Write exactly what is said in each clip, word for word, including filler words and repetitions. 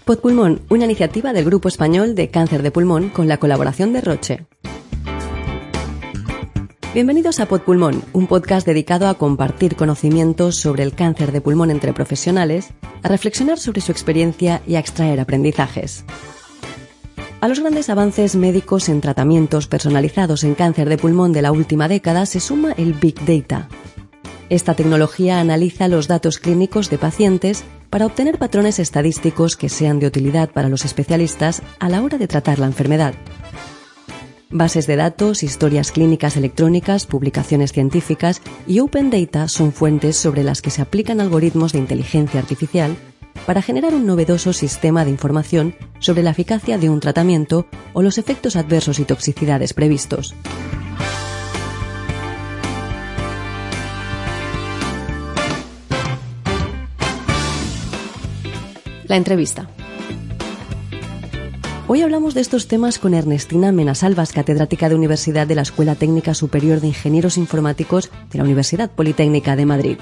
Podpulmón, una iniciativa del Grupo Español de Cáncer de Pulmón con la colaboración de Roche. Bienvenidos a Podpulmón, un podcast dedicado a compartir conocimientos sobre el cáncer de pulmón entre profesionales, a reflexionar sobre su experiencia y a extraer aprendizajes. A los grandes avances médicos en tratamientos personalizados en cáncer de pulmón de la última década se suma el Big Data. Esta tecnología analiza los datos clínicos de pacientes para obtener patrones estadísticos que sean de utilidad para los especialistas a la hora de tratar la enfermedad. Bases de datos, historias clínicas electrónicas, publicaciones científicas y Open Data son fuentes sobre las que se aplican algoritmos de inteligencia artificial para generar un novedoso sistema de información sobre la eficacia de un tratamiento o los efectos adversos y toxicidades previstos. La entrevista. Hoy hablamos de estos temas con Ernestina Menasalvas, catedrática de Universidad de la Escuela Técnica Superior de Ingenieros Informáticos de la Universidad Politécnica de Madrid.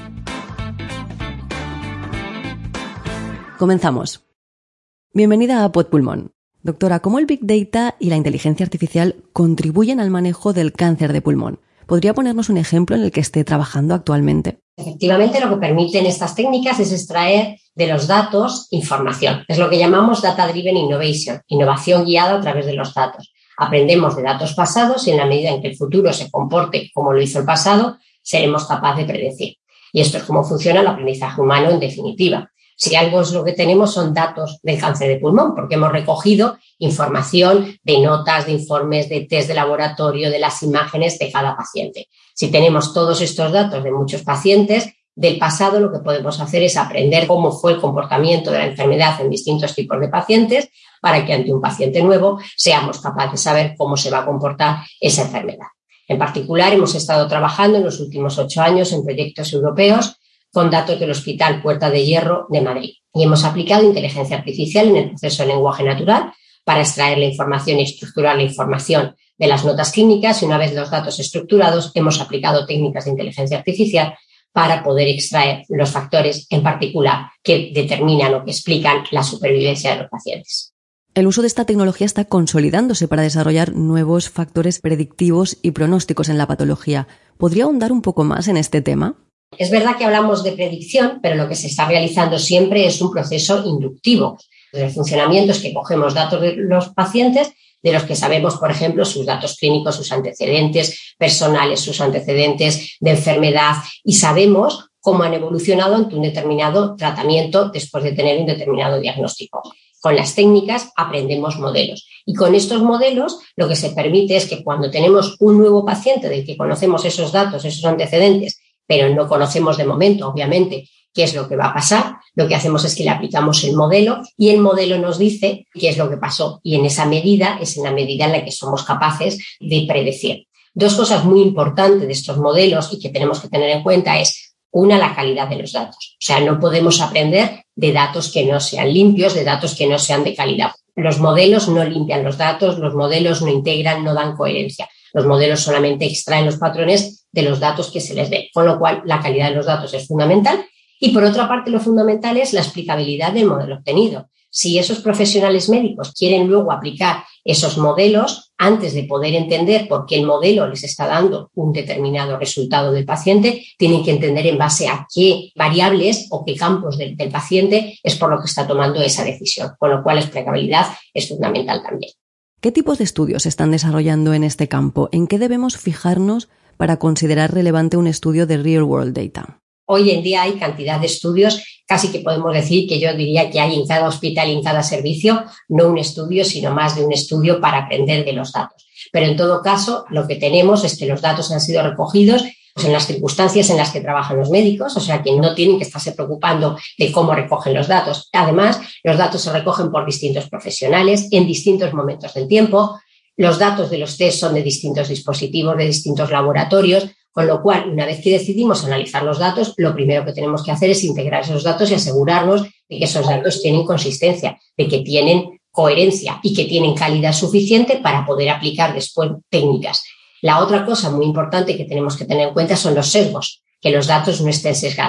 Comenzamos. Bienvenida a Podpulmón. Doctora, ¿cómo el Big Data y la inteligencia artificial contribuyen al manejo del cáncer de pulmón? ¿Podría ponernos un ejemplo en el que esté trabajando actualmente? Efectivamente, lo que permiten estas técnicas es extraer de los datos información. Es lo que llamamos Data Driven Innovation, innovación guiada a través de los datos. Aprendemos de datos pasados y en la medida en que el futuro se comporte como lo hizo el pasado, seremos capaces de predecir. Y esto es cómo funciona el aprendizaje humano en definitiva. Si algo es lo que tenemos son datos del cáncer de pulmón, porque hemos recogido información de notas, de informes, de test de laboratorio, de las imágenes de cada paciente. Si tenemos todos estos datos de muchos pacientes del pasado, lo que podemos hacer es aprender cómo fue el comportamiento de la enfermedad en distintos tipos de pacientes para que ante un paciente nuevo seamos capaces de saber cómo se va a comportar esa enfermedad. En particular, hemos estado trabajando en los últimos ocho años en proyectos europeos con datos del Hospital Puerta de Hierro de Madrid. Y hemos aplicado inteligencia artificial en el proceso de lenguaje natural para extraer la información y estructurar la información de las notas clínicas y una vez los datos estructurados hemos aplicado técnicas de inteligencia artificial para poder extraer los factores en particular que determinan o que explican la supervivencia de los pacientes. El uso de esta tecnología está consolidándose para desarrollar nuevos factores predictivos y pronósticos en la patología. ¿Podría ahondar un poco más en este tema? Es verdad que hablamos de predicción, pero lo que se está realizando siempre es un proceso inductivo. El funcionamiento es que cogemos datos de los pacientes, de los que sabemos, por ejemplo, sus datos clínicos, sus antecedentes personales, sus antecedentes de enfermedad, y sabemos cómo han evolucionado ante un determinado tratamiento después de tener un determinado diagnóstico. Con las técnicas aprendemos modelos y con estos modelos lo que se permite es que cuando tenemos un nuevo paciente del que conocemos esos datos, esos antecedentes, pero no conocemos de momento, obviamente, qué es lo que va a pasar, lo que hacemos es que le aplicamos el modelo y el modelo nos dice qué es lo que pasó y en esa medida es en la medida en la que somos capaces de predecir. Dos cosas muy importantes de estos modelos y que tenemos que tener en cuenta es, una, la calidad de los datos. O sea, no podemos aprender de datos que no sean limpios, de datos que no sean de calidad. Los modelos no limpian los datos, los modelos no integran, no dan coherencia. Los modelos solamente extraen los patrones de los datos que se les dé, con lo cual la calidad de los datos es fundamental. Y por otra parte, lo fundamental es la explicabilidad del modelo obtenido. Si esos profesionales médicos quieren luego aplicar esos modelos, antes de poder entender por qué el modelo les está dando un determinado resultado del paciente, tienen que entender en base a qué variables o qué campos del, del paciente es por lo que está tomando esa decisión, con lo cual la explicabilidad es fundamental también. ¿Qué tipos de estudios se están desarrollando en este campo? ¿En qué debemos fijarnos para considerar relevante un estudio de Real World Data? Hoy en día hay cantidad de estudios, casi que podemos decir que yo diría que hay en cada hospital y en cada servicio, no un estudio, sino más de un estudio para aprender de los datos. Pero en todo caso, lo que tenemos es que los datos han sido recogidos pues, en las circunstancias en las que trabajan los médicos, o sea que no tienen que estarse preocupando de cómo recogen los datos. Además, los datos se recogen por distintos profesionales en distintos momentos del tiempo. Los datos de los test son de distintos dispositivos, de distintos laboratorios, con lo cual, una vez que decidimos analizar los datos, lo primero que tenemos que hacer es integrar esos datos y asegurarnos de que esos datos tienen consistencia, de que tienen coherencia y que tienen calidad suficiente para poder aplicar después técnicas. La otra cosa muy importante que tenemos que tener en cuenta son los sesgos, que los datos no estén sesgados.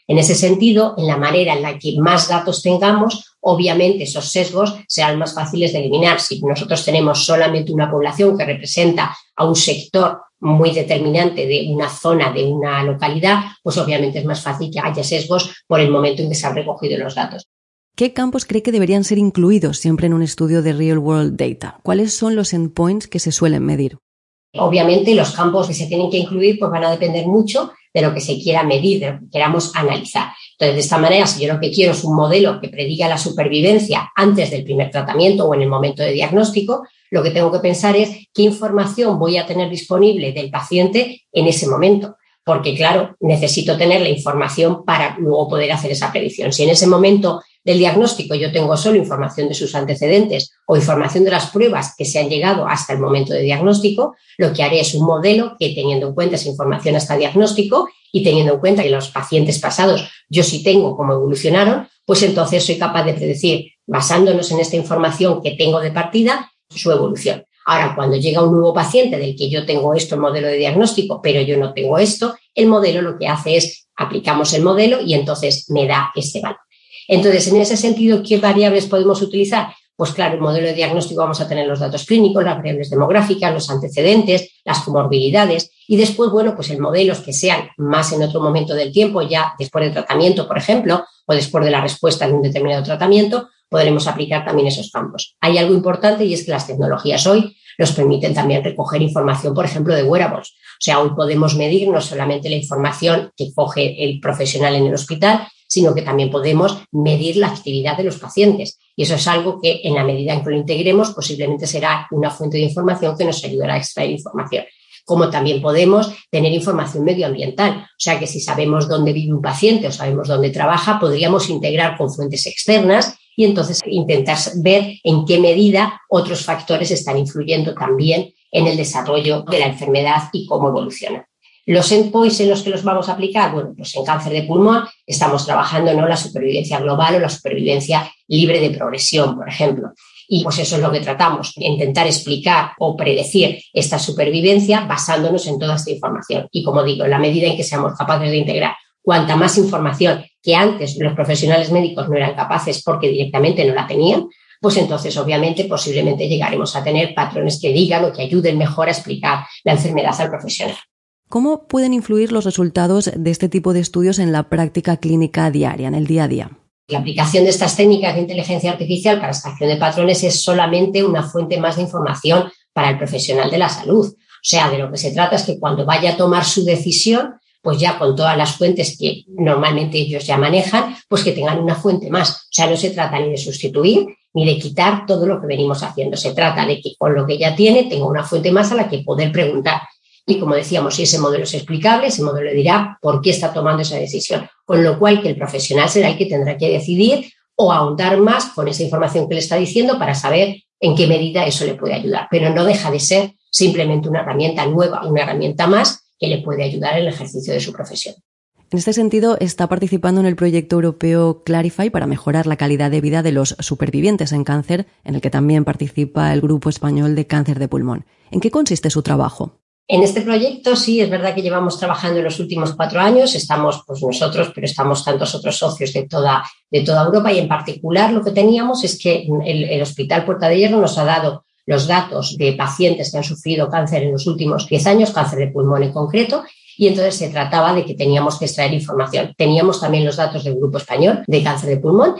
En ese sentido, en la manera en la que más datos tengamos, obviamente esos sesgos serán más fáciles de eliminar. Si nosotros tenemos solamente una población que representa a un sector muy determinante de una zona, de una localidad, pues obviamente es más fácil que haya sesgos por el momento en que se han recogido los datos. ¿Qué campos cree que deberían ser incluidos siempre en un estudio de Real World Data? ¿Cuáles son los endpoints que se suelen medir? Obviamente los campos que se tienen que incluir pues van a depender mucho de lo que se quiera medir, de lo que queramos analizar. Entonces, de esta manera, si yo lo que quiero es un modelo que prediga la supervivencia antes del primer tratamiento o en el momento de diagnóstico, lo que tengo que pensar es qué información voy a tener disponible del paciente en ese momento. Porque, claro, necesito tener la información para luego poder hacer esa predicción. Si en ese momento del diagnóstico yo tengo solo información de sus antecedentes o información de las pruebas que se han llegado hasta el momento de diagnóstico, lo que haré es un modelo que, teniendo en cuenta esa información hasta el diagnóstico y teniendo en cuenta que los pacientes pasados yo sí tengo cómo evolucionaron, pues entonces soy capaz de predecir, basándonos en esta información que tengo de partida, su evolución. Ahora, cuando llega un nuevo paciente del que yo tengo esto, el modelo de diagnóstico, pero yo no tengo esto, el modelo lo que hace es aplicamos el modelo y entonces me da este valor. Entonces, en ese sentido, ¿qué variables podemos utilizar? Pues claro, el modelo de diagnóstico vamos a tener los datos clínicos, las variables demográficas, los antecedentes, las comorbilidades y después, bueno, pues el modelos que sean más en otro momento del tiempo, ya después del tratamiento, por ejemplo, o después de la respuesta en un determinado tratamiento, podremos aplicar también esos campos. Hay algo importante y es que las tecnologías hoy nos permiten también recoger información, por ejemplo, de wearables. O sea, hoy podemos medir no solamente la información que coge el profesional en el hospital, sino que también podemos medir la actividad de los pacientes. Y eso es algo que, en la medida en que lo integremos, posiblemente será una fuente de información que nos ayudará a extraer información. Como también podemos tener información medioambiental. O sea, que si sabemos dónde vive un paciente o sabemos dónde trabaja, podríamos integrar con fuentes externas y entonces intentar ver en qué medida otros factores están influyendo también en el desarrollo de la enfermedad y cómo evoluciona. Los endpoints en los que los vamos a aplicar, bueno, pues en cáncer de pulmón estamos trabajando no la supervivencia global o la supervivencia libre de progresión, por ejemplo. Y pues eso es lo que tratamos, intentar explicar o predecir esta supervivencia basándonos en toda esta información. Y como digo, en la medida en que seamos capaces de integrar cuanta más información que antes los profesionales médicos no eran capaces porque directamente no la tenían, pues entonces obviamente posiblemente llegaremos a tener patrones que digan o que ayuden mejor a explicar la enfermedad al profesional. ¿Cómo pueden influir los resultados de este tipo de estudios en la práctica clínica diaria, en el día a día? La aplicación de estas técnicas de inteligencia artificial para extracción de patrones es solamente una fuente más de información para el profesional de la salud. O sea, de lo que se trata es que cuando vaya a tomar su decisión, pues ya con todas las fuentes que normalmente ellos ya manejan, pues que tengan una fuente más. O sea, no se trata ni de sustituir ni de quitar todo lo que venimos haciendo. Se trata de que con lo que ya tiene tenga una fuente más a la que poder preguntar. Y como decíamos, si ese modelo es explicable, ese modelo dirá por qué está tomando esa decisión. Con lo cual que el profesional será el que tendrá que decidir o ahondar más con esa información que le está diciendo para saber en qué medida eso le puede ayudar. Pero no deja de ser simplemente una herramienta nueva, una herramienta más que le puede ayudar en el ejercicio de su profesión. En este sentido, está participando en el proyecto europeo Clarify para mejorar la calidad de vida de los supervivientes en cáncer, en el que también participa el Grupo Español de Cáncer de Pulmón. ¿En qué consiste su trabajo? En este proyecto sí, es verdad que llevamos trabajando en los últimos cuatro años, estamos pues nosotros, pero estamos tantos otros socios de toda, de toda Europa y en particular lo que teníamos es que el, el Hospital Puerta de Hierro nos ha dado los datos de pacientes que han sufrido cáncer en los últimos diez años, cáncer de pulmón en concreto, y entonces se trataba de que teníamos que extraer información. Teníamos también los datos del Grupo Español de Cáncer de Pulmón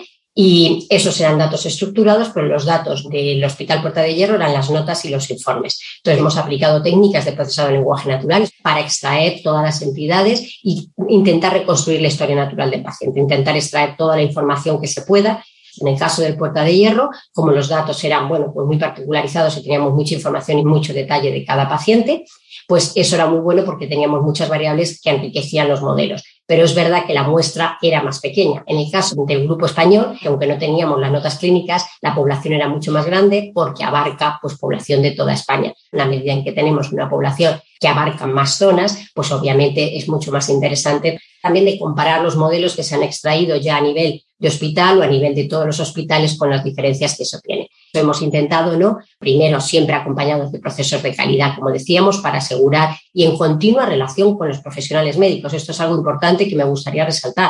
y esos eran datos estructurados, pero los datos del Hospital Puerta de Hierro eran las notas y los informes. Entonces hemos aplicado técnicas de procesado de lenguaje natural para extraer todas las entidades y intentar reconstruir la historia natural del paciente, intentar extraer toda la información que se pueda. En el caso del Puerta de Hierro, como los datos eran bueno, pues muy particularizados y teníamos mucha información y mucho detalle de cada paciente, pues eso era muy bueno porque teníamos muchas variables que enriquecían los modelos. Pero es verdad que la muestra era más pequeña. En el caso del Grupo Español, que aunque no teníamos las notas clínicas, la población era mucho más grande porque abarca pues, población de toda España. En la medida en que tenemos una población que abarca más zonas, pues obviamente es mucho más interesante también de comparar los modelos que se han extraído ya a nivel de hospital o a nivel de todos los hospitales con las diferencias que eso tiene. Hemos intentado, ¿no? Primero, siempre acompañados de procesos de calidad, como decíamos, para asegurar y en continua relación con los profesionales médicos. Esto es algo importante que me gustaría resaltar.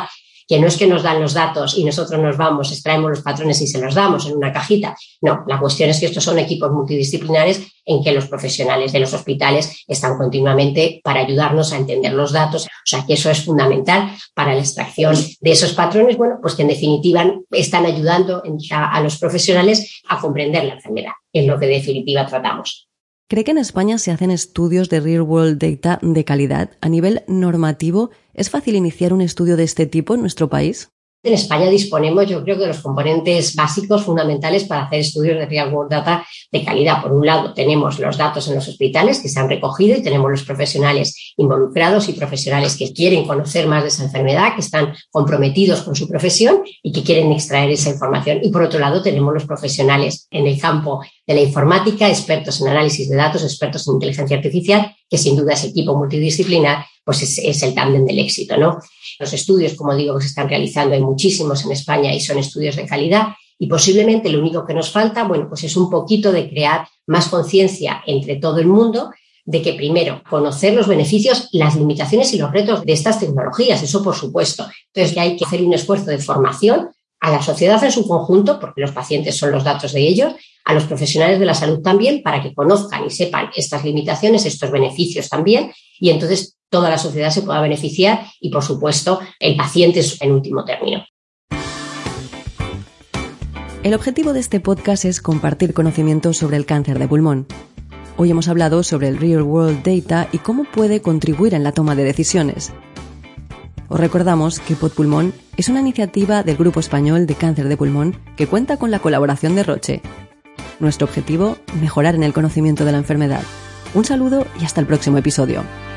que no es que nos dan los datos y nosotros nos vamos, extraemos los patrones y se los damos en una cajita. No, la cuestión es que estos son equipos multidisciplinares en que los profesionales de los hospitales están continuamente para ayudarnos a entender los datos. O sea, que eso es fundamental para la extracción de esos patrones, bueno, pues que en definitiva están ayudando a, a los profesionales a comprender la enfermedad, en lo que en definitiva tratamos. ¿Cree que en España se hacen estudios de Real World Data de calidad? A nivel normativo, ¿es fácil iniciar un estudio de este tipo en nuestro país? En España disponemos, yo creo, de los componentes básicos fundamentales para hacer estudios de Real World Data de calidad. Por un lado, tenemos los datos en los hospitales que se han recogido y tenemos los profesionales involucrados y profesionales que quieren conocer más de esa enfermedad, que están comprometidos con su profesión y que quieren extraer esa información. Y por otro lado, tenemos los profesionales en el campo de la informática, expertos en análisis de datos, expertos en inteligencia artificial, que sin duda ese equipo multidisciplinar pues es, es el tándem del éxito, ¿no? Los estudios, como digo, que se están realizando, hay muchísimos en España y son estudios de calidad y posiblemente lo único que nos falta, bueno, pues es un poquito de crear más conciencia entre todo el mundo de que primero conocer los beneficios, las limitaciones y los retos de estas tecnologías, eso por supuesto. Entonces que hay que hacer un esfuerzo de formación a la sociedad en su conjunto, porque los pacientes son los datos de ellos, a los profesionales de la salud también, para que conozcan y sepan estas limitaciones, estos beneficios también, y entonces toda la sociedad se pueda beneficiar y, por supuesto, el paciente en último término. El objetivo de este podcast es compartir conocimientos sobre el cáncer de pulmón. Hoy hemos hablado sobre el Real World Data y cómo puede contribuir en la toma de decisiones. Os recordamos que Podpulmón es una iniciativa del Grupo Español de Cáncer de Pulmón que cuenta con la colaboración de Roche. Nuestro objetivo, mejorar en el conocimiento de la enfermedad. Un saludo y hasta el próximo episodio.